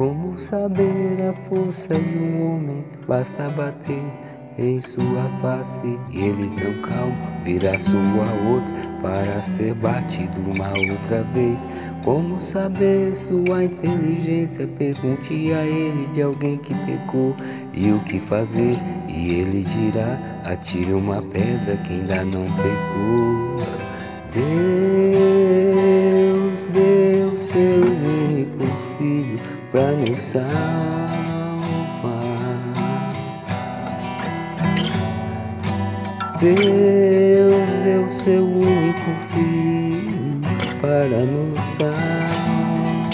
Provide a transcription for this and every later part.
Como saber a força de um homem? Basta bater em sua face e ele tão calmo vira sua outra para ser batido uma outra vez. Como saber sua inteligência? Pergunte a ele de alguém que pecou e o que fazer, e ele dirá: atire uma pedra que ainda não pecou. Deus deu seu único filho pra nos salvar. Deus deu seu único filho para nos salvar.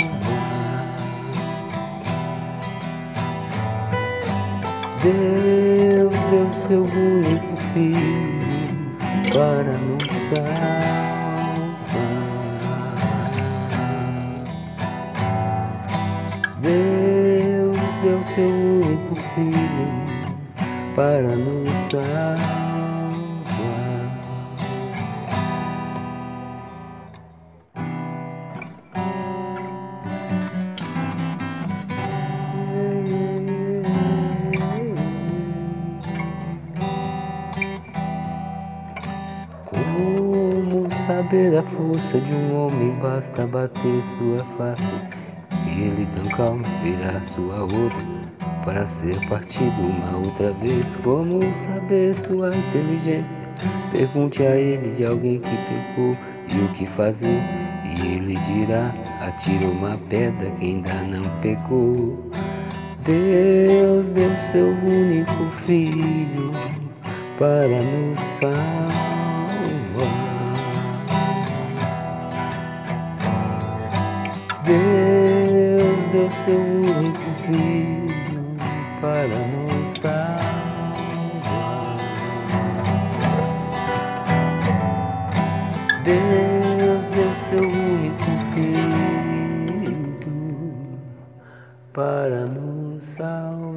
Deus deu seu único filho para nos salvar. Deus deu seu único filho para nos salvar. Como saber a força de um homem? Basta bater sua face e ele tão calmo virar sua outra para ser partido uma outra vez. Como saber sua inteligência? Pergunte a ele de alguém que pecou e o que fazer, e ele dirá: atire uma pedra que ainda não pecou. Deus deu seu único filho para nos salvar. Deus deu seu único filho para nos salvar. Deus deu seu único filho para nos salvar.